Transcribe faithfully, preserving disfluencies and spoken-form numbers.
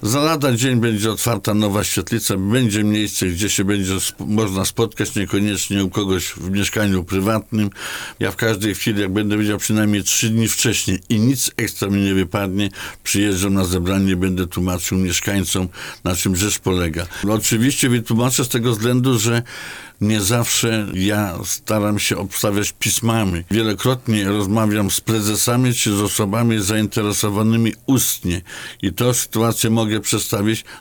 Za lada dzień będzie otwarta nowa świetlica, będzie miejsce, gdzie się będzie sp- można spotkać, niekoniecznie u kogoś w mieszkaniu prywatnym. Ja w każdej chwili, jak będę wiedział przynajmniej trzy dni wcześniej i nic ekstra mi nie wypadnie, przyjeżdżam na zebranie i będę tłumaczył mieszkańcom, na czym rzecz polega. No, oczywiście wytłumaczę z tego względu, że nie zawsze ja staram się obstawiać pismami. Wielokrotnie rozmawiam z prezesami czy z osobami zainteresowanymi ustnie i tę sytuację mogę przedstawić